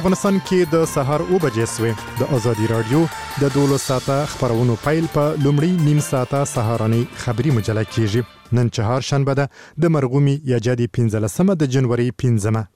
افغانستان کې د سهار 9 بجې سوې د ازادي رادیو د 12 ساعته خبرونو پیل په لومړی نیم ساعته سهارنۍ خبري مجله کېږي. نن چهار شنبه ده د مرغومي یا جدي 15 د جنوري 15.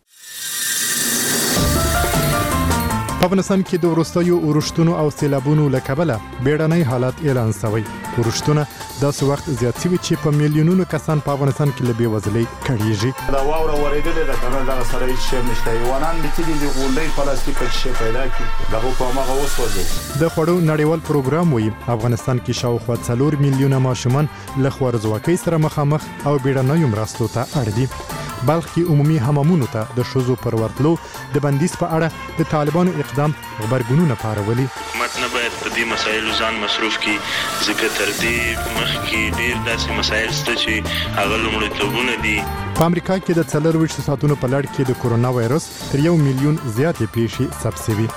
په افغانستان کې د وروستیو اورښتونو او سیلابونو له کبله بیړنی حالت اعلان شوی. اورښتونه داسې وخت زیات شوي چې په میلیونونو کسان په افغانستان کې له بېوزلۍ کړېږي. دا واوره ورېدلې ده کنه دغه سره هیڅ شی نشته. حیوانان میتلي دي غونډۍ پلاستیک چې شی پیدا کړي دغه په هماغه وسوځي. د خوړو نړیوال پروګرام وایي افغانستان کې شاوخوا 4 میلیونه ماشومان له خوارځواکۍ سره مخامخ او بیړنیو مرستو ته اړ دي. بلخ کې عمومي حمامونو ته د ښځو پر ورتلو د بندیز په اړه د طالبانو اقدام غبرګونونه پارولي. حکومت نه باید په دې مسایلو ځان مصروف کړي ځکه تر دې مخکې ډېر داسې مسایل شته چې هغه لومړیتوبونه دي. په امریکا کې د 24 ساعتونو په لړ کې د کورونا وایرس تر 1 میلیون زیاتې پیښې ثبت شوي.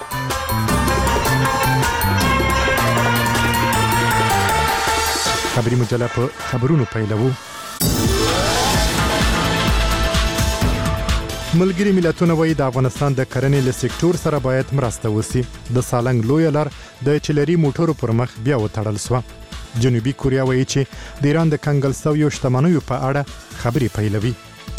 خبري مجله په خبرونو پیلوو. ملګري ملتونه وایي د افغانستان د کرنې له سکتور سره باید مرسته وسی. د سالنګ لویه لار د چلري موټرو پر مخ بیا وتړل شوه. جنوبي کوریا وایي چې د ایران د کنګل شویو شتمنیو په اړه خبرې پیلوي.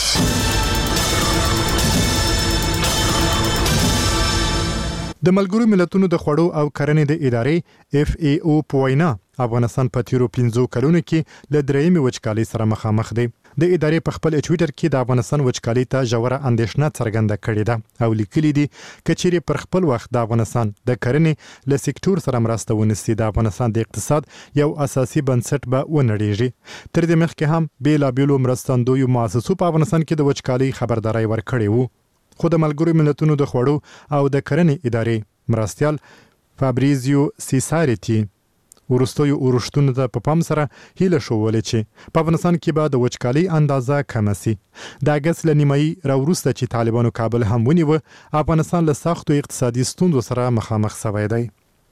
د ملګرو ملتونو د خوړو او کرنې د ادارې FAO په وینا افغانستان په تیرو 15 کلونو کې له درېیمې وچکالۍ سره مخامخ دی. د ادارې په خپل ټویټر کې د افغانستان وچکالۍ ته ژوره اندېښنه څرګنده کړې ده او لیکلي دي کچېرې پر خپل وخت د افغانستان د کرنې له سکتور سره مرسته ونیسي د افغانستان د اقتصاد یو اساسي بنسټ به ونړېږي. تر دې مخکې هم بېلابېلو مرستندویو مؤسسو په افغانستان کې د وچکالۍ خبرداری ورکړې وو. خو د ملګرو ملتونو د خوړو او د کرنې ادارې مرستیال فابریزیو سیساریټي وروستیو اورښتونو ته په پام سره هیله شولې چې په افغانستان کې به د وچکالۍ اندازه کمه سي. د اګست له نیمایي راوروسته چې طالبانو کابل هم ونیوه افغانستان له سختو اقتصادي ستونزو سره مخامخ شوی دی.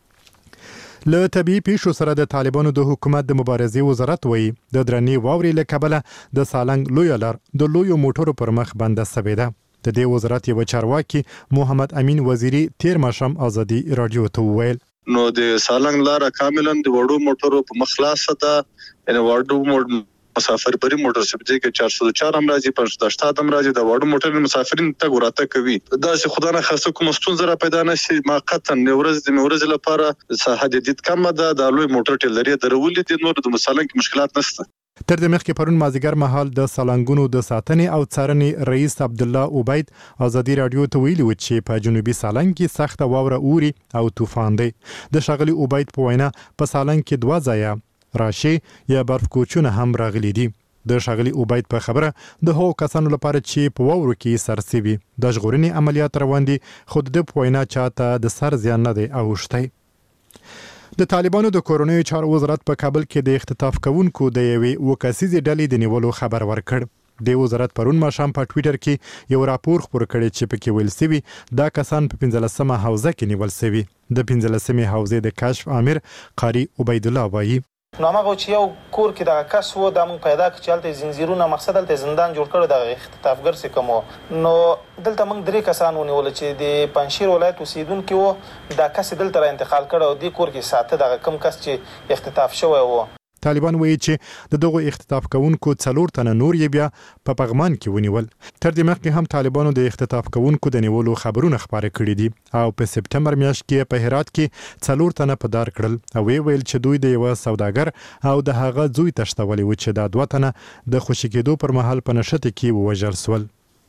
له طبیعي پیښو سره د طالبانو د حکومت د مبارزې وزارت وایي د درنې واورې له کبله د سالنګ لویه لار د لویو موټرو پر مخ بنده شوې ده. د دې وزارت یو چارواکي محمد امین وزیری تیر ماښام ازادي رادیو ته وویل نو د سالنګ لار کاملا د وړو موټرو په مخلاصه ده. یعنی وړو مسافر بری موټر سپدي کې 404 هم راځي 587 هم راځي. د وړو موټر مسافرین ته ګوراته کوي. دا چې خدای نه خاصه کوم ستونزه را پیدا نشي موقتا ورځ لپاره ساحه جدید کم ده. د لوی موټر ټیلري درولې دي نور د سالنګ مشکلات نشته. تر دې مخکې پرون مازیګر مهال د سالنګونو د ساتنې او څارنې رئیس عبدالله عبید ازادي رادیو ته ویلي و چې په جنوبي سالنګ کې سخته واوره اوري او طوفان دی. د ښاغلي عبید په وینا په سالنګ کې 2 ځایه راشي یا برف کوچونه هم راغلي دي. د ښاغلي عبید په خبره د هغو کسانو لپاره چې په واورو کې سرسوي د ژغورنې عملیات روان دي خو د په وینا چاته د سر زیان نه دی اوښتی. د طالبانو د کورونیو چارو وزارت په کابل کې د اختطاف کوونکو د یوې 2 کسیزې ډلې د نیولو خبر ورکړ. د وزارت پرون ماښام په ټویټر کې یو راپور خپور کړی چې پکې ویل شوي دا کسان په 15مه حوزه کې نیول شوي. د 15مې حوزې د کشف امیر قاری عبید الله وایي نو هغه چې یو کور کې د کس وو د مون پیدا کړ چې الته زنجیرونه مقصد الته زندان جوړ کړو د اختطافګر څخه کوم نو دلته موږ 3 کسان ونیول چې د پنځشیر ولایت اوسیدونکو وو دا کس دلته را انتقال کړو د کور کې ساته د کم کس چې اختطاف شوی وو. طالبان وایي چې د دغه اختطاف کوونکو 4 تنه نور یې بیا په پغمان کې ونیول. تر دې مخکې هم طالبانو د اختطاف کوونکو د نیولو خبرونه خبره کړي دي او په سپټمبر میاشت کې په هرات کې 4 تنه په دار کړل او ویل چې دوی د یو سوداګر او د هغه زوی تشتولي و چې دا 2 تنه د خوشی کېدو پر مهال په نشته کې ووژل شول.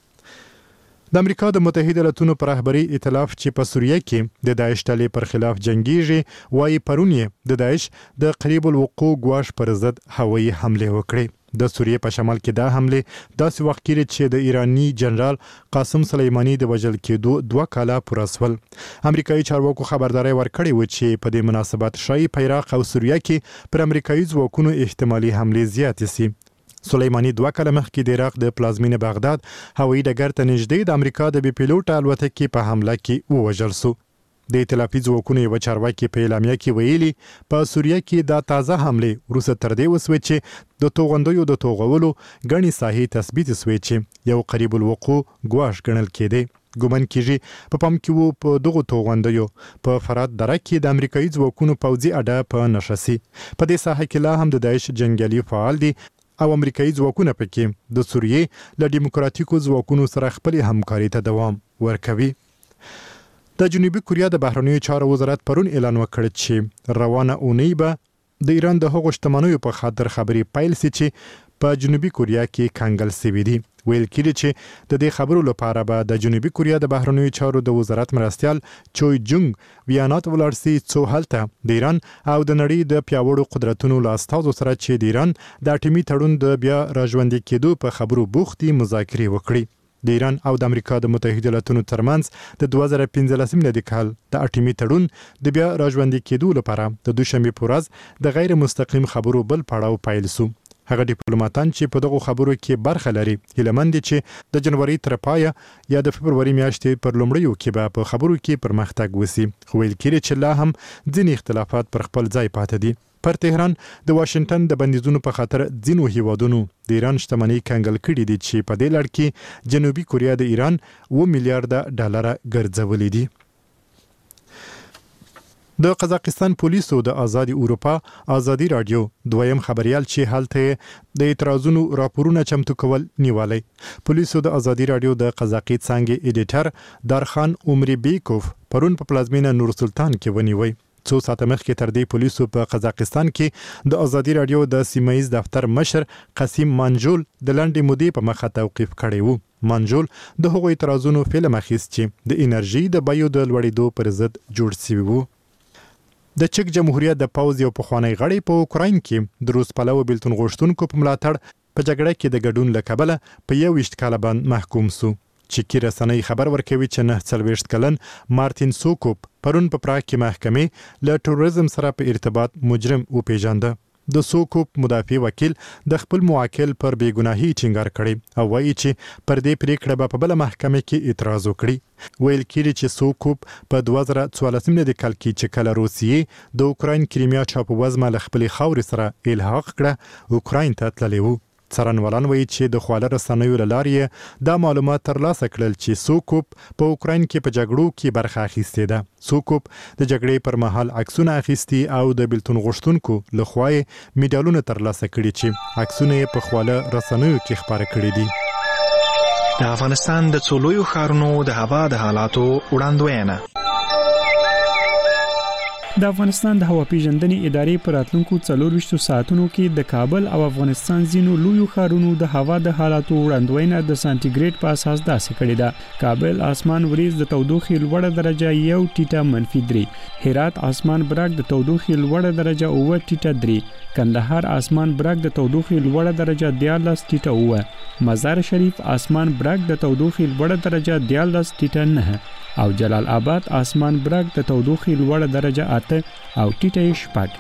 د امریکا د متحده ایالاتونو پر رهبری ائتلاف چې په سوریه کې د داعش ډلې پر خلاف جنگیږي وایي پرون یې د داعش د قریب الوقوع ګواښ پر ضد هوایي حمله وکړې. د سوریه په شمال کې دا حمله داسې وخت کې چې د ایرانی جنرال قاسم سلیمانی د وژل کېدو 2 کاله پوره شول. امریکایي چارواکو خبرداري ورکړې و چې په دې مناسبت شایي په عراق او سوریه کې پر امریکایي ځواکونو احتمالي حمله زیاتې شي. سلیمانی 2 کاله مخکې د عراق د پلازمینې بغداد هوایي ډګر ته نږدې د امریکا د بي پیلوټ الوتکې په حمله کې ووژل شو. د ائتلافي ځواکونو یو چارواکي په اعلامیه کې ویلي په سوریه کې دا تازه حمله وروسته تر دې وسوي چې د توغندیو د توغولو غني ساحې تثبیت وسوي چې یو قریب الوقوع ګواښ ګڼل کېده ګومان کېږي په پام کې وو په دغه توغندیو په فرات دره کې د امریکایي ځواکونو پوځي اډه په نشسي په دې ساحه کې لا هم د داعش جنگیالي فعال دي او امریکایي ځواکونه پکې د سوریې له دیموکراتیکو ځواکونو سره خپل همکاري ته دوام ورکوي د جنوبي کوریا د بهرنیو چارو وزارت پرون اعلان وکړ چې روانه اونۍ به د ایران د هغو شتمنیو په خاطر خبري پیل سي چې په جنوبي کوریا کې کانګل سوي دي ویل کېږي چې د دې خبرو لپاره به د جنوبي کوریا د بهرنیو چارو د وزارت مرستيال چوي جونګ ویانات ولرسي څو هلته د ایران او د نړۍ د پیاوړو قدرتونو له استازو سره چې د ایران د اټومي تړون د بیا راژوندي کېدو په خبرو بوختي مذاکرې وکړي د ایران او د امریکا د متحده ایالاتونو ترمنځ د 2015 میلادي کال د اټومي تړون د بیا راژوندي کېدو لپاره د دوشنبه په ورځ د غیر مستقیم خبرو بل پړاو پیل شو هغه ډیپلوماټان چې په دغه خبرو کې برخه لري هیلمند چې د جنوري تر پایه یا د فبرवरी میاشتې پر لومړیو کې به په خبرو کې پرمختګ وسی خو ویل کېږي چې لا هم ځینې اختلافات پر خپل ځای پاتې دي پر تهران د واشنگټن د بندیزونو په خاطر ځینو هیوادونو د ایران شتمنۍ کنګل کړي دي چې په دې لړ کې جنوبي کوریا د ایران 2 میلیارډ ډالر ګرځولي دي د قزاقستان پولیسو د آزادي اروپا آزادي رادیو دویم خبريال چې حالته د اعتراضونو راپورونه چمتو کول نیولای پولیسو د آزادي رادیو د قزاقي څنګه ایډیټر دارخان عمري بیکوف پرون په پلازمینه نور سلطان کې ونیوي څو ساعته مخکې تر دې پولیسو په قزاقستان کې د آزادي رادیو د سیمایي دفتر مشر قاسم مانجول د لنډې مودې په مخه توقیف کړی وو مانجول د هغوی اعتراضونو فلم اخیست چې د انرژي د بیو د لوړېدو پر ضد جوړ شوی وو د چک جمهوریت د پوز یو پخوانی غړی په اوکراین کې د روس پلوه بیلتون غوښتونکو په ملاتړ په جګړه کې د ګډون لکبله په 21 کال باندې محکوم شو چې کی رسنۍ خبر ورکوي چې 49 کلن مارتین سوکوپ پرون په پراګ کې محکمې له ټوریزم سره په ارتباط مجرم او پیژانده د سوکوپ مدافع وکیل د خپل موکل پر بیګناهي ټینګار کړي او وایي چې پر دې پریکړه په بل محکمه کې اعتراض وکړي ویل کېږي چې سوکوپ په 2014 میلادي کال کې چې کله روسیې د اوکراین کریمیا چاپوزما له خپل خاورې سره الحاق کړه اوکراین ته تللی وو څارنوالان وایي چې د خواله رسنیو له لارې دا معلومات ترلاسه کړل چې سوکوپ په اوکراین کې په جګړو کې برخه اخیستې ده سوکوپ د جګړې پر مهال عکسونه اخیستي او د بیلتون غوښتونکو له خوا یې میډالونه ترلاسه کړي چې عکسونه یې په خواله رسنیو کې خپاره کړي دي د افغانستان د څلورو ښارونو د هوا د حالاتو وړاندوینه د افغانستان د هوا پیژندنې ادارې پر راتلونکو 24 ساعتونو کې د کابل او افغانستان ځینو لویو ښارونو د هوا د حالاتو وړاندوینه د سانتیګریډ په اساس داسې کړې ده کابل اسمان وریځ د تودوخې لوړه درجه 1 ټیټه -3 هرات اسمان برګ د تودوخې لوړه درجه 9 ټیټه 3 کندهار اسمان برګ د تودوخې لوړه درجه 14 ټیټه 9 مزار شریف اسمان برګ د تودوخې لوړه درجه 14 ټیټه 9 او جلال آباد اسمان برګ د تودوخې لوړه درجه 8 او ټیټه 8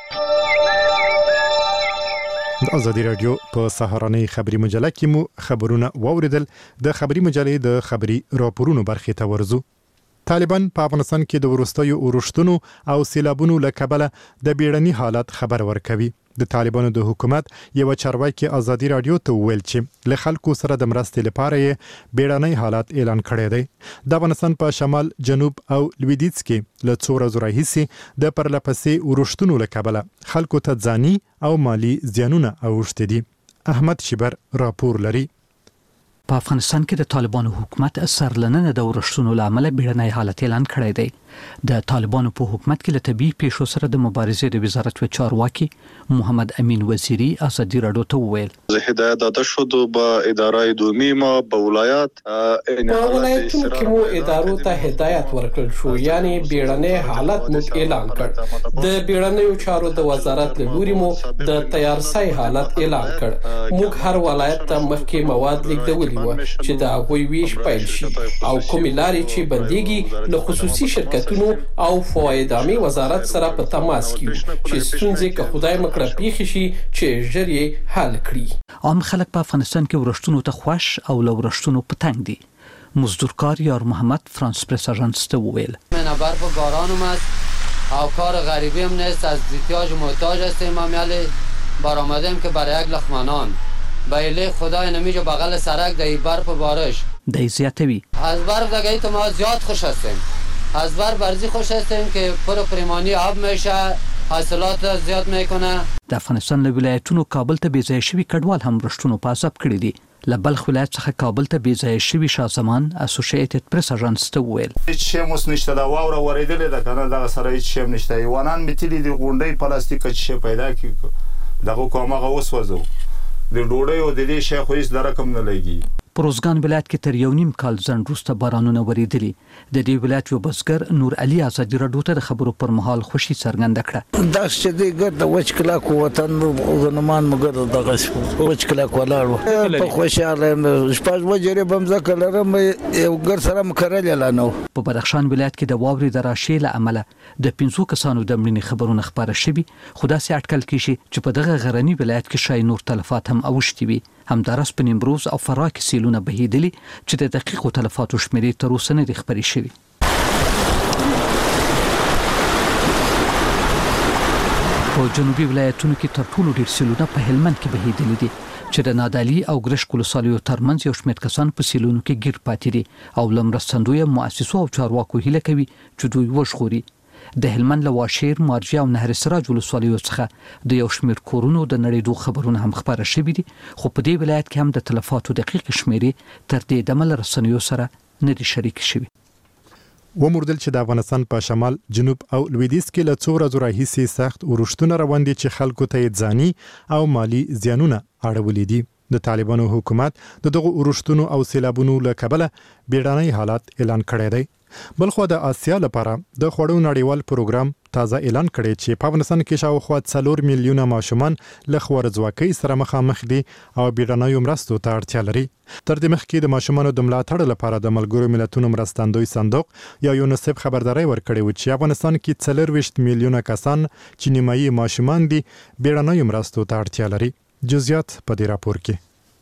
د آزادي رادیو په سهارنۍ خبري مجله کې مو خبرونه واوریدل د خبري مجلې د خبري راپورونو برخې ته ورزو طالبان په افغانستان کې د ورستیو اورښتونو او سیلابونو له کبله د بیړني حالت خبر ورکوي د طالبانو د حکومت یو چارواکي آزادي رادیو ته ویل چې له خلکو سره د مرستې لپاره یې بیړنی حالت اعلان کړی دی د افغانستان په شمال جنوب او لویدیځ کې له 2 ورځې راهیسې د پرلپسې اورښتونو له کبله خلکو ته ځاني او مالی زیانونه اوښتي دي احمد شبر راپور لري په افغانستان کې د طالبانو حکومت سرلننه د ورښتونو لامل بیړنی حالت اعلان کړی دی د طالبانو په حکومت کې له طبي پیښو سره د مبارزې د وزارت و چارواکي محمد امین وزیری آزادي رادیو ته وویل زه هدایت داده شد به اداره دومی ما به ولایت ولایتونو کې مو ادارو ته هدایت ورکړل شو یعنی بیړنی حالت مو اعلان کړ د بیړنیو چارو د وزارت له لوري مو د تیارسای حالت اعلان کړ موږ هر ولایت ته مخکې مواد لیږدولي و چې دا غوي ویش پیل شي او کومې لارې چې بنديږي له خصوصي شرکتونو او فوایدامي وزارت سره په تماس کې چې ستونزې که خدای مکړه پیښ شي چې ژر یې حل کړي عام خلک په افغانستان کې ورښتونو ته خوښ او له ورښتونو په تنګ دي مزدورکار یار محمد فرانس پرس آژانس ته وویل برف و باران اومد او کار غریبی هم نیست، از احتیاج محتاج هستیم. ما میالی برآمدیم که برای یک لقمانان بیلی خدای نمیجا بغل سرک در برف و بارش دی زیاتوی از برف دیگه تو ما زیاد خوش هستیم، از برف برزی خوش هستیم که پریمانی آب میشه، حاصلات زیاد میکنه. د افغانستان له ولایتونو کابل ته بیځای شوي کډوال هم رښتونو په عذاب کړي دي. له بلخ ولایت څخه کابل ته بیځای شوي شاه زمان اسوسییټډ پریس آژانس ته وویل هیڅ شی اوس نشته، دا واوره ورېدلې ده کنه، دغه سره هیڅ شی نشته. ایوانان مې تلي دي غونډۍ پلاستیک چې پیدا کی دغه کومه وسوځو د ډوډۍ او د دې شی خو هیڅ د رقم نه لګي. پروزګان ولایت کې تر یو نیم کال ځنډ وروسته بارانونه ورېدلي. د دې ولایت یو بزګر نور علي ازادي راډیو ته د خبرو پر مهال خوشي څرګنده کړه. دا چې دی ګرد وچ کلاک وطن غنمان مګر دغه وچ کلاک ولاړ په خوشاله شپږ وجري بمزه کلرم یو ګر سره مکرل لانو. په بدخشان ولایت کې د واورې د راشي له عمله د 500 کسانو د مړینې خبرونه خبره شوي، خو داسې اټکل کیږي چې په دغه غرنی ولایت کې شای نور تلفات هم اوښتي وي. همدارس په نیمروز او فراه کې سیلونه بهیدلي چې د دقیقو تلفاتو شمیرې تر اوسه نه دي خبرې شوي. په جنوبي ولایتونو کې تر ټولو ډېر سیلونه په هلمند کې بهیدلي دي چې د نادعلي او ګرشک ولسوالیو ترمنځ یو شمېر کسان په سیلونو کې ګیر پاتې دي او له مرستندویه مؤسسو او چارواکو هیله کوي چې دوی وژغوري. د هلمند له واشیر، مارجه او نهر سراج ولسوالیو څخه د یو شمېر کورونو د نړېدو خبرونه هم خبره شوي دي، خو په دې ولایت کې هم د تلفاتو دقیق شمیرې تر دې دمه له رسنیو سره نه دي شریک شوي. وموردل چې د افغانستان په شمال، جنوب او لویدیځ کې له څو ورځو راهیسې سخت اورښتونه روان دي چې خلکو ته یې ځاني او مالی زیانونه اړولي دي. د طالبانو حکومت د دغه اورښتونو او سیلابونو له کبله بیړنی حالات اعلان کړی دی. بلخو د آسیا لپاره د خوړو نړیوال پروګرام تازه اعلان کړی چې په افغانستان کې شاوخوا 4 میلیونه ماشومان له خوارځواکۍ سره مخامخ دي او بیړنیو مرستو ته اړتیا لري. تر دې مخکې د ماشومانو د ملاتړ لپاره د ملګرو ملتونو مرستندوی صندوق یا یونیسف خبرداري ورکړې و چې افغانستان کې 24 میلیونه کسان چې نیمایي ماشومان دي بیړنیو مرستو ته اړتیا لري. جزئیات په دې راپور کې.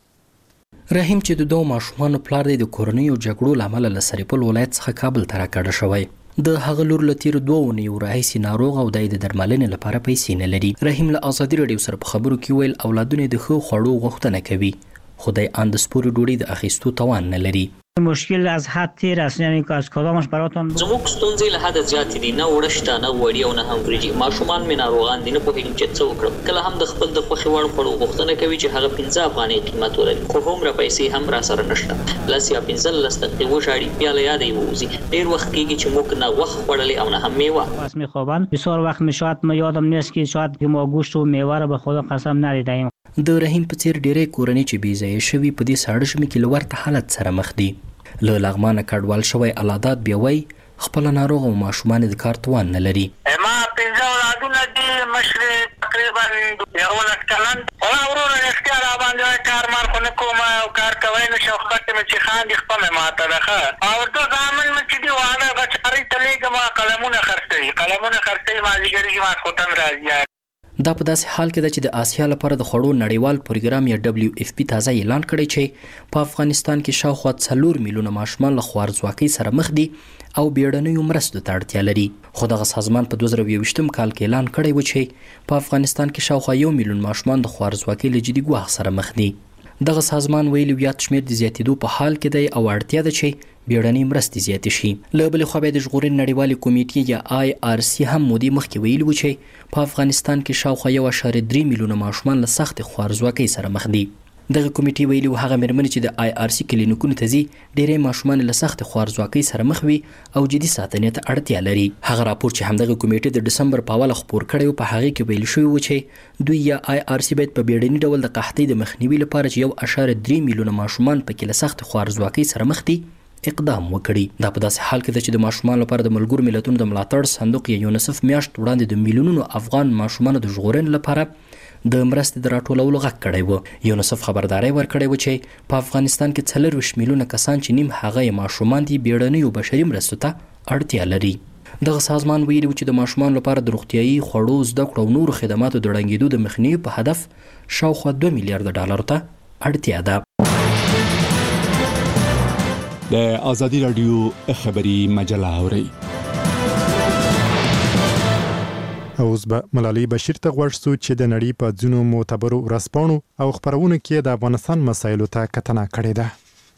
رحیم چې د دوه ماشومانو پلار دی د کورنیو جګړو له امله له سرپل ولایت څخه کابل ته راکډه شوی. د هغه لور له تیرو 2 اونیو راهیسې ناروغ او د درملنې لپاره پیسې نه لري. رحیم له ازادي راډیو سره په خبرو کې ویل اولادونه د ښو خوړو غوښتنه کوي، خو د اندسپوري ډوډۍ د اخیستو توان نه لري. مشکل از حد تیر است، یعنی که از کدامش براتون زموږ ستونزې له حد زیاتې دي، نه وړشته، نه وړي او نه هم وریجې. ماشومان مې ناروغان دي، نه پوهېږم چې څه وکړم. کله هم د خپل د خوښې وړ خوړو غوښتنه کوي چې هغه 15 افغانۍ قیمت ولري، خو هومره پیسې هم راسره نشته. 10 یا 15 دقیقې وژاړي، بیا له یاده یې ووځي. ډېر وخت کېږي چې موږ نه غوښه خوړلې او نه هم میوه. بس میخوابند. بسیار وقت میشود ما یادم نیست که شاید که ما گوشت و میوه را به خدا قسم ندیدیم. د رحیم په څیر ډېرې کورنۍ چې بې ځایه شوي په دې ساړه ژمي کې له ورته حالت سره مخ دي. له لغمانه کډوال شوی الادات بیا وایي خپله ناروغه او ماشومان د کار توان نه لري. ما 15 اولادونه دي، مشر تقریبا 11 کلن. وروره اختیار باندې کار مار خو نه کوم او کار کوي نو شوخت مې چې خان دي خپل ماته ده او تو ځامن مې چې دی واده بچاری تلې ما قلمونه خرڅي ما لګري ما خوتن راځي. دا په داسې حال کې ده چې د آسیا لپاره د خوړو نړیوال پروګرام یا WFP تازه اعلان کړی چې په افغانستان کې شاوخوا 4 میلیونه ماشومان له خوارځواکۍ سره مخ دي او بیړنیو مرستو ته اړتیا لري. خو دغه سازمان په 2021 کال کې اعلان کړی و چې په افغانستان کې شاوخوا 1 میلیون ماشومان د خوارځواکۍ له جدي ګواښ سره مخ دي. دغه سازمان ویلي یاد شمېر د زیاتېدو په حال کې دی او اړتیا ده چې بیړنۍ مرستې زیاتې شي. له بلې خوا بیا د ژغورنې نړیوالې کمیټې یا IRC هم مودې مخکې ویلي و چې په افغانستان کې شاوخوا 1.3 میلیونه ماشومان له سختې خوارځواکۍ سره مخ دي. دغه کمیټې ویلي و هغه مېرمنې چې د IRC کلینیکونو ته ځي ډېری ماشومان له سختې خوارځواکۍ سره مخ وي او جدي ساتنې ته اړتیا لري. هغه راپور چې همدغه کمیټې د ډسمبر په اوله خپور کړی و په هغې کې ویل شوي و چې دوی یا IRC باید په بیړني ډول د قحطۍ د مخنیوي لپاره چې 1.3 میلیونه ماشومان پکې له سختې خوارځواکۍ سره مخ دي اقدام وکړي. دا په داسې حال کې ده چې د ماشومان لپاره د ملګرو ملتونو د ملاتړ صندوق یا یونیسف میاشت وړاندې د میلیونونو افغان ماشومانو د ژغورنې لپاره د مرستې د راټولولو غږ کړی و. یونیسف خبرداری ورکړی و چې په افغانستان کې 24 میلیونه کسان چې نیم هغه یې ماشومان دي بیړنیو بشري مرستو ته اړتیا لري. دغه سازمان ویلي و چې د ماشومان لپاره د روغتیایي خوړو، زده کړو او نورو خدماتو د ړنګېدو د مخنیوي په هدف شاوخوا $2 میلیارډ ته اړتیا ده. د ازادي رادیو خبری مجله اورئ. اوس به ملالۍ بشیر ته غوښتو چې د نړۍ په ځینو معتبرو ورځپاڼو او خبرونو کې د افغانستان مسایلو ته کتنه کړې ده.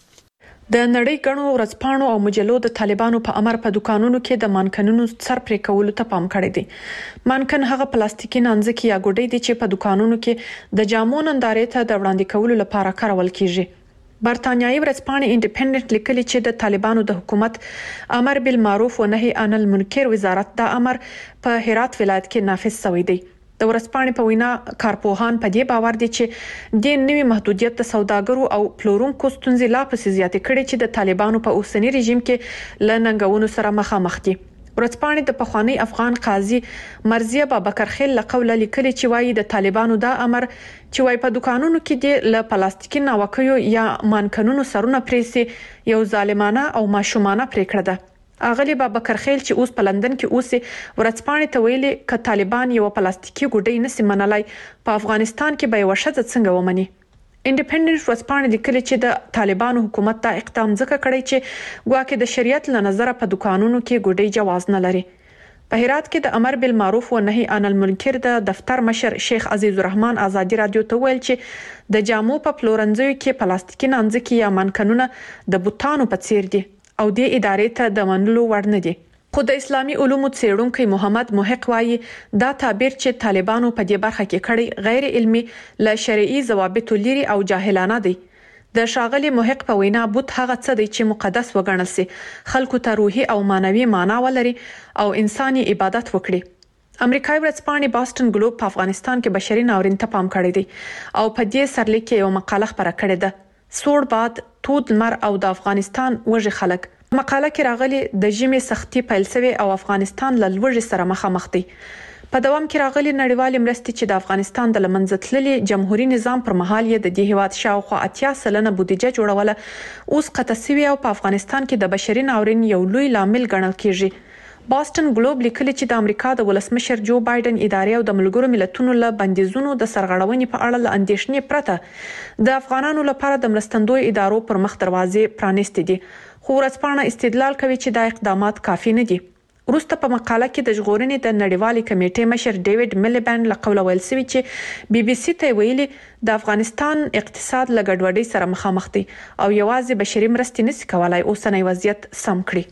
د نړۍ ګڼو ورځپاڼو او مجلو د طالبانو په امر په دکانونو کې د مانکنونو سر پرې کولو ته پام کړی دی. مانکن هغه پلاستیکي نانځکې یا ګوډې دي چې په دکانونو کې د جامو نندارې ته د وړاندې کولو لپاره کارول کیږي. برتانیایي ورځپاڼې انډیپندنت لیکلي چې د طالبانو د حکومت امر بالمعروف و نهي عن المنکر وزارت دا امر په هرات ولایت کې نافذ شوی دی. د ورځپاڼې په وینا کارپوهان په دې باور دي چې د نوي محدودیت د سوداګرو او پلورونکو ستونزې لا پسې زیاتې کړي چې د طالبانو په اوسنی رژیم کې لننګونو سره مخامخ دي. ورځپاڼې د پخوانی افغان قاضي مرزیه بابکر خیل لقوله لیکلي چې وايي د طالبانو دا امر چې وايي په دکانونو کې د پلاستیکي ناوکیو یا مانکنونو سرونه پریسي یو ظالمانه او ماشومانه پریکړه ده. اغلی بابکر خیل چې اوس په لندن کې اوسې ورځپاڼې ته ویلي ک طالبان یو پلاستیکي ګوډۍ نسی منلای په افغانستان کې به وشد څنګه ومني. انډیپندنت ورځپاڼې لیکلي چې د طالبانو حکومت دا اقدام ځکه کړی چې ګواکې د شریعت له نظره په دکانونو کې ګوډۍ جواز نه لري. په هرات کې د امر بالمعروف و نهي عن المنکر د دفتر مشر شیخ عزیز الرحمن ازادي رادیو ته ویل چې د جامو په پلورنځیو کې پلاستیکي نانځکې یا مانکنونه د بوتانو په څیر دي او د ادارې ته د منلو وړ نه دي. خو د اسلامي علومو څېړونکي محمد محق وايي دا تعبیر چې طالبانو په دې برخه کې کړی غیر علمي ل شرعي ضوابط لري او جاهلانه دي. د شاغلي محق په وینا بوت هغه څه دی چې مقدس وګڼل سي، خلکو ته روحي او مانوي معنا ولري او انساني عبادت وکړي. امریکایي ورځپاڼې باستن ګلوب په افغانستان کې بشري ناورین ته پام کړی دی او په دې سرلیک کې یو مقاله خبره کړې ده. سوړ باد، تود لمر او د افغانستان وږي خلک. مقاله کې راغلي د ژمي سختي پیل شوی او افغانستان له لوږې سره مخامخ دی. په دوام کې راغلي نړیوال مرستې چې د افغانستان د لمنځه تللي جمهوریت نظام پر مهال یې د دې هیواد شاوخوا 80% بودیجه جوړوله اوس قطع شوی او په افغانستان کې د بشري ناورین یو لوی لامل ګڼل کیږي. باستن ګلوب لیکلي چې د امریکا د ولسمشر جو بایدن ادارې او د ملګرو ملتونو له بندیزونو د سرغړونې په اړه له اندېښنې پرته د افغانانو لپاره د مرستندوی ادارو پر مخ دروازې پرانیستې دي. خو ورځپاڼه استدلال کوي چې دا اقدامات کافي نه دي. وروسته په مقاله کې د ژغورنې د نړیوالې کمیټې مشر ډیوډ ملیبند له قوله ویل شوی چې بي بي سي ته ویلي د افغانستان اقتصاد له ګډوډۍ سره مخامخ دی او یوازې بشري مرستې نشي کولای اوسنی وضعیت سم کړي.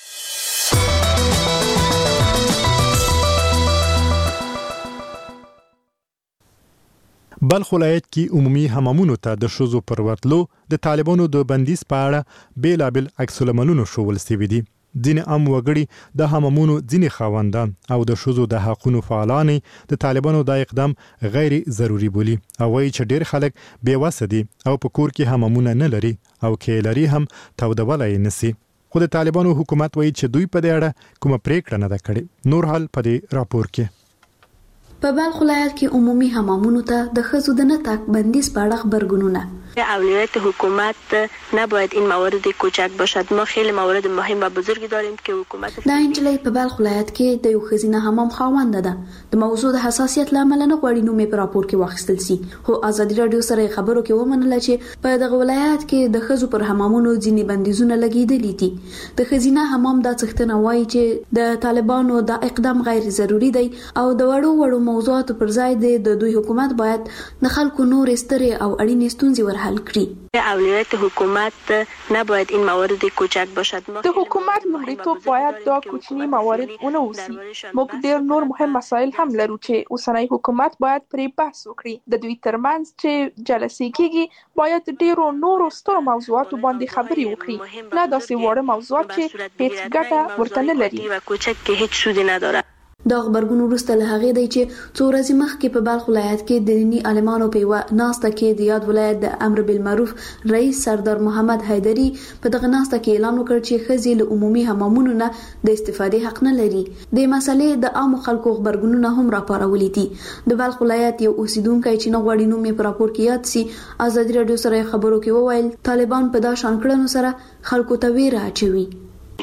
بلخ ولایت کې عمومي حمامونو ته د ښځو پر ورتلو د طالبانو د بندیز په اړه بیلابل عکس العملونه ښوول شوي دي. ځینې عام وګړي د حمامونو ځینې خاوندان او د ښځو د حقونو فعالان د طالبانو دا اقدام غیر ضروري بولي او وایي چې ډېر خلک بې وسه دي او په کور کې حمامونه نه لري او کې لري هم تودولی نسی. خو د طالبانو حکومت وایي چې دوی په دې اړه کومه پریکړه نه ده کړې. نور حال په دې راپور کې. په بلخ ولایت کې عمومي حمامونو ته د ښځو د نه تګ بندیز په اړه خبرګونونه. اولویت حکومت نباید این موارد کوچک باشد. ما خیلی موارد مهم و بزرگی داریم که حکومت دا انجلۍ په بلخ ولایت کې د یو ښځینه حمام خاوند ده. د موضوع د حساسیت لامل نه غواړي نو مې په راپور کې واخیستل سي. خو ازادي رادیو سره خبرو کې ومنله چې په دغه ولایت کې د ښځو پر حمامونو ځینې بندیزونه لګیدلي دي. د ښځینه حمام د څښتنه وایي چې د طالبانو دا اقدام غیر ضروری دی او د وړو موضوعات پر ځای د دوی حکومت باید د خلکو نور ستري او اړینې ستونزې ورحل کړي. اولویت حکومت نباید این موارد کوچک باشد. د حکومت لومړیتوب باید دا کوچنی موارد ونه اوسي. موږ ډېر نور مهم مسایل هم لرو چې اوسنی حکومت باید پرې بحث وکړي. د دوی ترمنځ چې جلسې کیږي باید ډېرو نورو سترو موضوعاتو باندې خبرې وکړي، نه داسې وړه موضوعات چې هیڅ ګټه ورته نه لري. کوچک کې هیڅ سود نداره. دا خبرګون وروسته له هغې دی چې څو ورځې مخکې په بلخ ولایت کې د دیني عالمانو په یوه ناسته کې د یاد ولایت د امر بالمعروف رئیس سردار محمد حیدري په دغه ناسته کې اعلان وکړ چې ښځې له عمومي حمامونو نه د استفادې حق نه لري. د مسلې د عامو خلکو خبرګونونه هم راپارولي دي. د بلخ ولایت یو اوسیدونکی چې نه غواړي نوم یې په راپور کې یاد سي ازادي رادیو سره خبرو کې وویل طالبان په دا شان کړنو سره خلکو ته ویره اچوي.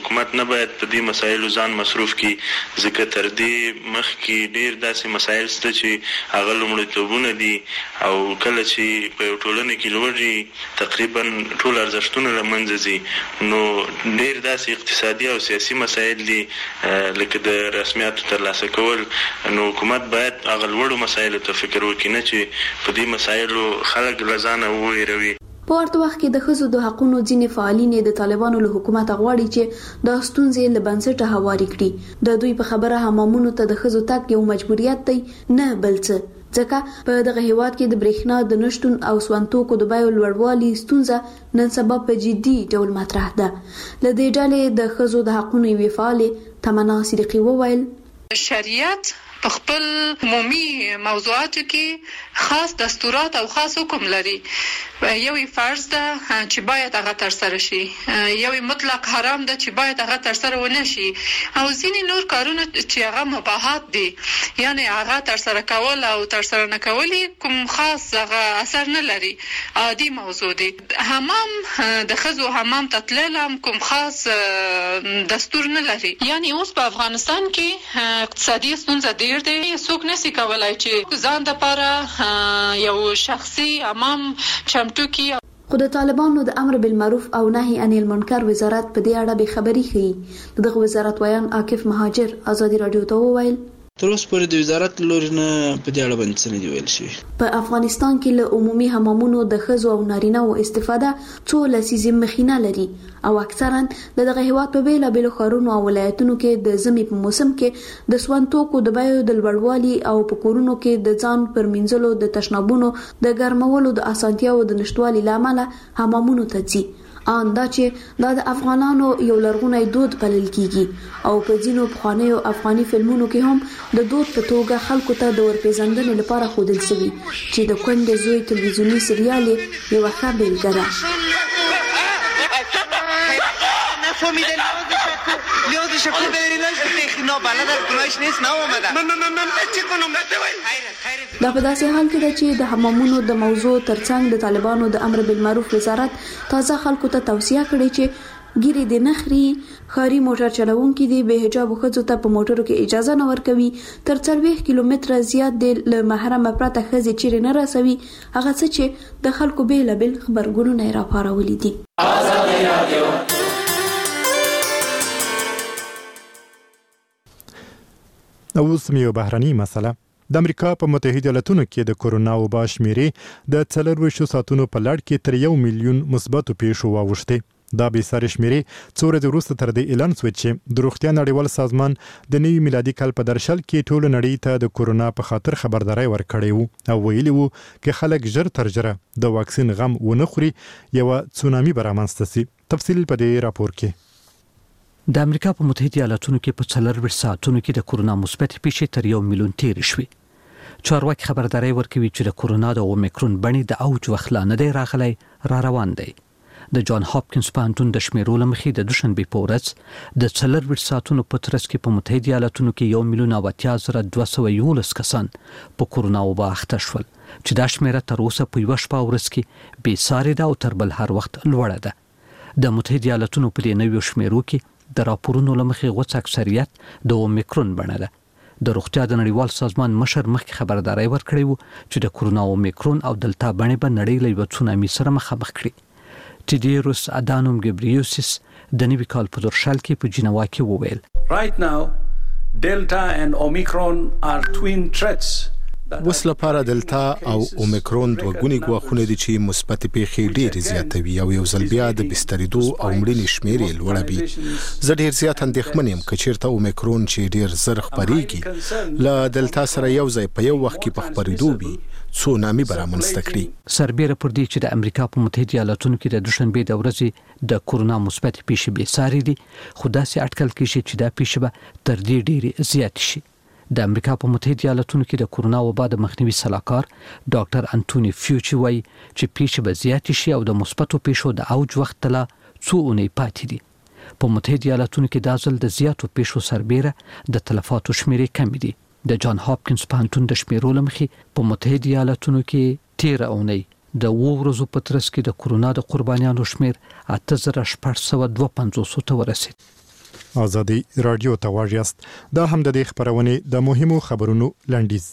حکومت نه باید په دې مسایلو ځان مصروف کړي ځکه تر دې مخکې ډېر داسې مسایل شته چې هغه لومړیتوبونه دي او کله چې په یو ټولنه کې لوړ تقریبا ټول ارزښتونه له منځه ځي نو ډېر داسې اقتصادي او سیاسي مسایل دي لکه د رسمیاتو ترلاسه کول نو حکومت باید هغه لوړو مسایلو ته فکر وکړي نه چې په دې مسایلو خلک له ځانه وویروي. په ورته وخت کې د ښځو د حقوقو ځینې فعالین د طالبانو له حکومت غواړي چې د ستونزې له بنسټه هواري کړي. د دوی په خبره حمامونو ته د ښځو تګ یو مجبوریت دی نه بل څه، ځکه په دغه هیواد کې د برېښنا د نشټون او سونتوکو د بیو لوړوالي ستونزه نن سبا په جدي ډول مطرح ده. له دې ډلې د ښځو د حقوقو یوې فعالې تمنا صدیقي وویل شریعت په خپل عمومي موضوعاتو کې خاص دستورات او خاص حکم لري. یوې فرض ده چې باید هغه ترسره شي، یوې مطلق حرام ده چې باید هغه ترسره ونه شي، او ځینې نور کارونه چې هغه مباحات دي یعنی هغه ترسره کول او ترسره نه کول کوم خاص هغه اثر نه لري، عادي موضوع دي. حمام د ښځو حمام ته تلل هم کوم خاص دستور نه لري. یعنی اوس په افغانستان کې اقتصادي ستونزه ډېر دی، څوک نشي کولای چې ځان لپاره یو شخصي حمام چمتو کړي. خو د طالبانو د امر بالمعروف او نهي عن المنکر وزارت په دې اړه به خبري ښيي. دغه وزارت ویان عاکف مهاجر آزادي رادیو ته وویل تر اوسه پورې د وزارت لوري نه په دې اړه باندې څه نه دی ویل شوی. په افغانستان کې له عمومي حمامونو د ښځو او نارینه‌و استفاده څو لسیزې مخینه لري او اکثرا دغه هیواد په بیلابېلو ښارونو او ولایتونو کې د ژمي په موسم کې د سونتوکو د بیو د لوړوالي او په کورونو کې د ځان پر منځلو د تشنابونو د ګرمولو د اسانتیاو د نشټوالي لامل حمامونو ته ځي. ان دا چې د افغانانو یو لرغونی دود بلل کیږي او په ځینو پخوانیو افغاني فلمونو کې هم د دود په توګه خلکو ته د ورپېژندنې لپاره ښودل شوی چې د کونډې زوی تلویزیونی سریال یو ښه بیلګه ده. دا په داسې حال کې ده چې د حمامونو د موضوع ترڅنګ د طالبانو د امر بالمعروف وزارت تازه خلکو ته توصیه کړې چې ګيري د نخري خاري موټر چلوونکي دي به حجاب ښځو ته په موټرو کې اجازه نه ورکوي، تر 40 کیلومتره زیات د محرم پرته ښځې چیرې نه رسوي، هغه څه چې د خلکو بیلابل خبرګونونه راپارولي دي. اوس یو بهرني مسله. د امریکا په متحده ایالاتونو کې د کورونا وبا شمیرې د 24 ساعتونو په لړ کې تر 1 میلیون مثبتو پیښو واوښتې. دا به سره شمیرې څو ورځې وروسته تر دې اعلان شو چې د روغتیا نړیوال سازمان د نوي میلادي کال په درشل کې ټول نړۍ ته د کورونا په خاطر خبرداري ورکړې وو او ویلي وو چې خلک ژر تر ژره د واکسین غم ونه خوري یو تسونامي برامنځته شي. تفصیل په دې راپور کې. د امریکا په متحده ایالاتونو کې په 24 ساعتونو کې د کورونا مثبت پیښې تر 1 میلیون تیر شوې. چارواکي خبرداري ورکوي چې د کورونا د اومیکرون بڼې د اوج وخت لا نه دی راغلی، را روان دی. د جان هاپکینز پوهنتون د شمیرو له مخې د دوشنبې په ورځ د 24 ساعتونو په ترڅ کې په متحده ایالاتونو کې 1,80,211 کسان په کورونا وبا اخته شول چې دا شمیره تر اوسه په یو شپه ورځ کې بې ساري ده او تر بل هر وخت لوړه ده. د متحده ایالاتونو په دې نویو شمیرو کې د راپورونو له مخې غوڅ اکثریت د اومیکرون بڼه ده. د روغتیا د نړیوال سازمان مشر مخکې خبرداري ورکړې وو چې د کورونا اومیکرون او دلتا بڼې به نړۍ له یو تسونامي سره مخامخ کړي. ټیډیروس ادانوم ګبریوسس د نوي کال په درشل کې په جنیوا کې وویل Right now, Delta and Omicron are twin threats. اوس لپاره دلتا او اومیکرون دوه ګونی ګواښونه دي چې مثبت پیښې ډېرې زیاتوي او یو ځل بیا د بسترېدو او مړینې شمیرې لوړوي. زه ډېر زیات اندېښمن یم که چېرته اومیکرون چې ډېر زر خپرېږي له دلتا سره یو ځای په یو وخت کې په خپرېدو وي تسونامي به رامنځته کړي. سربیره پر دې چې د امریکا په متحده ایالاتونو کې د دوشنبې د ورځې د کورونا مثبت پیښې بې ساري دي، خو داسې اټکل کېږي چې دا پیښې به تر دې ډېرې زیاتې شي. د امریکا په متحده ایالاتونو کې د کورونا وبا د مخنیوي صلاحکار ډاکټر انټونی فیوچي وایي چې پیښې به زیاتې شي او د مثبتو پیښو د اوج وخت لا څو اونۍ پاتې دي. په متحده ایالاتونو کې دا ځل د زیاتو پیښو سربیره د تلفاتو شمیرې کمې دي. د جان هاپکینز پوهنتون د شمیرو له مخې په متحده ایالاتونو کې تیره اونۍ د 2 ورځو په ترڅ کې د کورونا د قربانیانو شمیر 8652 ته ورسید. آزادي رادیو ته واژیاست. دا هم د دې خبرونه د مهمو خبرونو لنډیز.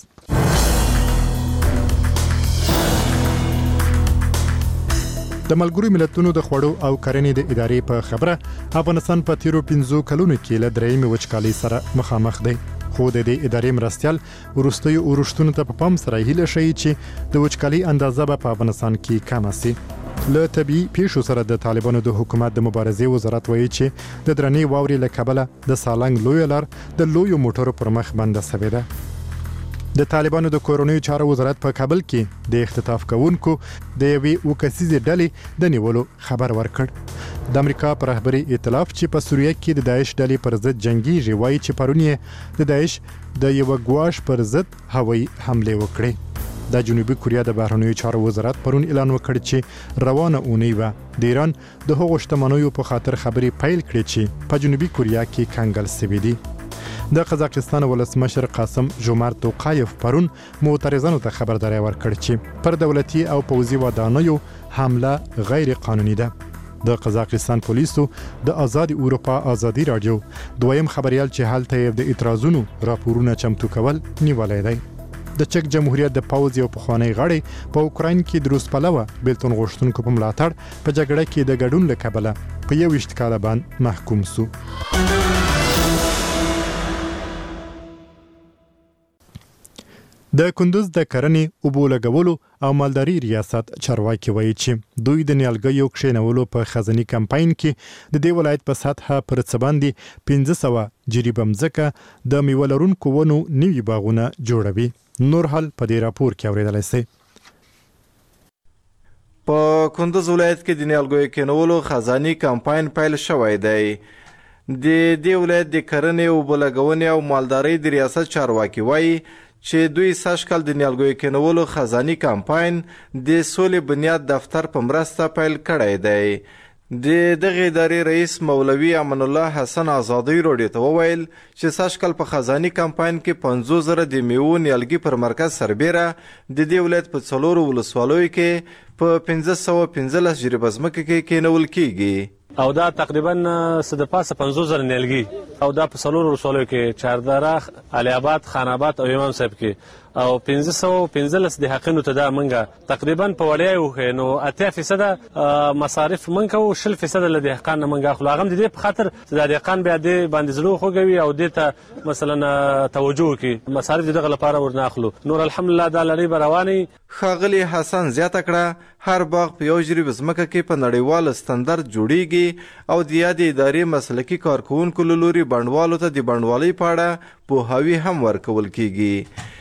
د ملګرو ملتونو د خوړو او کرنې د ادارې په خبره افغانستان په تیرو 15 کلونو کې له درېیمې وچکالۍ سره مخامخ دی. خو د دې ادارې مرستیال وروستیو اورښتونو ته په پام سره هیله شي چې د وچکالۍ اندازه به په افغانستان کې کم شي. له طبي پیښو سره د طالبانو د حکومت د مبارزې وزارت وایي چې د درنې واورې له کبله د سالنګ لوی لار د لوی موټرو پر مخ بنده شوې ده. د طالبانو د کورونی چارو وزارت په کابل کې د اختطاف کوونکو د یوې وکسیزې ډلې د نیولو خبر ورکړ. د امریکا پر رهبری ائتلاف چې په سوریه کې د داعش ډلې پر ضد جنگیږي وایي چې پرونی د داعش د یو ګواښ پر ضد هوایي حمله وکړه. د جنوبي کوریا د بهرنیو چارو وزارت پرون اعلان وکړ چې روانه اونۍ و د ایران د هغو شتمنیو په خاطر خبري پیل کړې چې په جنوبي کوریا کې کنګل شوې دي. د قزاقستان ولسمشر قاسم جومارت توقایف پرون معترضانو ته خبرداری ورکړ چې پر دولتي او پوځي ودانیو حمله غیر قانوني ده. د قزاقستان پولیسو د آزاد اروپا آزادي رادیو دویم خبريال چې هلته د اعتراضونو راپورونه چمتو کول نیولای دی. د چک جمهوریت د پوځ یو پخوانی غړی په اوکراین کې د روس پلوه بیلتون غوښتونکو په ملاتړ په جګړه کې د ګډون له کبله په 21 کال باندې محکوم شو. د کندوز د کرنې اوبو لګولو او مالداري ریاست چارواکي وایي چې دوی د نیالګیو کښینولو په خزاني کمپاین کې د دې ولایت په سطحه پر څه باندې 1500 جریبه مځکه د میوه لرونکو ونو نوي باغونه جوړوي. نور حال په دې راپور کې اورېدلای شئ. په کندوز ولایت کې د نیالګیو کښینولو خزاني کمپاین پیل شوی دی. د دې ولایت د کرنې اوبو لګونې او مالداري د ریاست چارواکي وایي چې دوی سږکال د نیالګیو کښینولو خزاني کمپاین د سولې بنیاد دفتر په مرسته پیل کړی دی. د دغه ادارې رئیس مولوي امان الله حسن آزادی راډیو ته وویل چې سږکال په خزاني کمپاین کې 50,000 د میوو نیالګي پر مرکز سربیره د دې ولایت په 4 ولسوالیو کې په 1515 جریبه ځمکه کې کښینول کیږي. او دا تقریبا د پاسه 50,000 نیالګي او دا په 4 ولسوالیو کې چاردره، علي آباد، خان آباد او امام صاحب کې او 515 د حقینو ته دا منګه تقریبا په وړیا یو نو 80% مصارف منګه او 20% له دهقان منګه خو هغه د دې په خاطر د دهقان بیا د باندې زلو خوږوي او د ته مثلا توجه کوي مصارف دغه لپاره ورناخلو. نور الحمدلله دا لړۍ رواني. خاغلی حسن زیاته کړه هر باغ په یو جریب ځمکه کې په نړیوال ستاندرد جوړیږي او د یادې ادارې مسلکي کارکونکو له لوري بڼوالو ته د بڼوالۍ په اړه پوهاوی هم ورکول کیږي.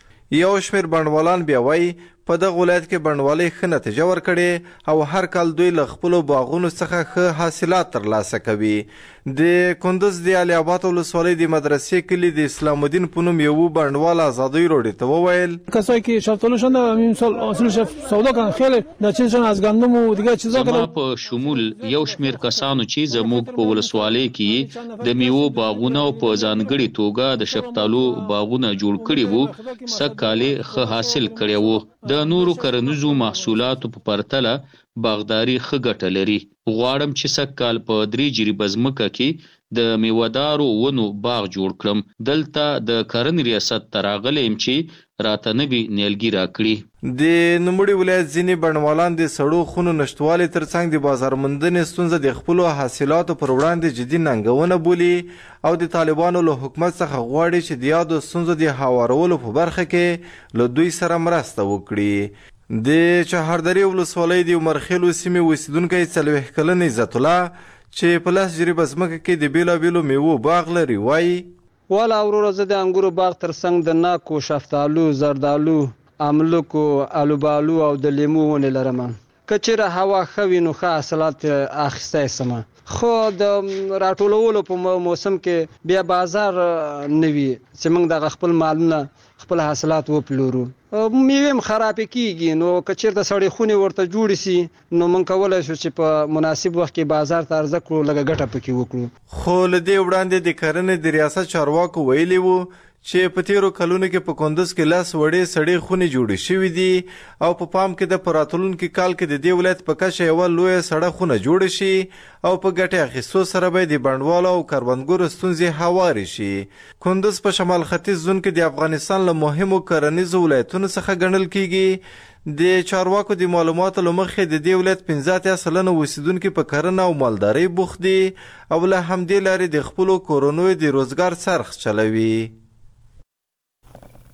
یو شمېر بڼوالان بیا وایي په دغه ولایت کې بڼوالۍ ښه نتیجه ورکړې او هر کال دوی له خپلو باغونو څخه ښه حاصلات ترلاسه کوي. د کندوز د علي آباد ولسوالۍ د مدرسې کلي د اسلام الدین په نوم یو بڼوال آزادی راډیو ته وویل کسایی که شفتالوشان امسال حاصلش سودا کردن خیلی نتیجهشان از گندم و دیگه چیزا کردن. په شمول یو شمېر کسانو چې زموږ په ولسوالۍ کې د میوو باغونه او په ځانګړي توګه د شفتالو باغونه جوړ کړي وو سږکال ښه حاصل کړی وو. د نورو کرنیزو محصولاتو په پرتله باغداري ښه ګټه لري. غواړم چې سږکال په 3 جریبه ځمکه کې د میوهدارو ونو باغ جوړ کړم. دلته د کرنې ریاست ته راغلی یم چې راته نوي نیالګي راکړي. د نوموړي ولایت ځینې بڼوالان د سړو خونو نشتوالي ترڅنګ د بازار موندنې ستونزه د خپلو حاصلاتو پر وړاندې جدي ننګونه بولي او د طالبانو له حکومت څخه غواړي چې د یادو ستونزو د هوارولو په برخه کې له دوی سره مرسته وکړي. د چهاردرې ولسوالۍ د عمرخیلو سیمې اوسیدونکی 40 کلن عزت الله چې په 10 جریبه ځمکه کې د بیلابیلو میوو باغ لري وایي والا وروره زه د انګورو باغ ترڅنګ د ناکو، شفتالو، زردالو، املوکو، الوبالو او د لیمو ونې لرم. که چېرې هوا ښه وي نو ښه حاصلات اخیستی سم، خو د راټولولو په موسم کې بیا بازار نه وي چې موږ دغه خپل مالونه خپل حاصلات وپلورو. میوې هم خرابې کیږي نو که چېرته سړې خونې ورته جوړې سي نو موږ کولی شو چې په مناسب وخت کې بازار ته عرضه کړو، لږه ګټه پکې وکړو. خو له دې وړاندې د کرنې د ریاست چارواکو ویلي وو چې په تیرو کلونو کې په کندز کې لاس وړې سړې خونې جوړې شوې دي او په پام کې د راتلونکي کال کې د دې ولایت په کچه یوه لویه سړه خونه جوړه شي او په ګټې اخیستو سره به د بڼوالو او کروندګرو ستونزې هوارې شي. کندز په شمال ختیځ زون کې د افغانستان له مهمو کرنیزو ولایتونو څخه ګڼل کیږي. د چارواکو د معلوماتو له مخې د دې ولایت 15% اوسیدونکي په کرنه او مالدارۍ بوخت دي او له همدې لارې د خپلو کورنیو د روزګار څرخ چلوي.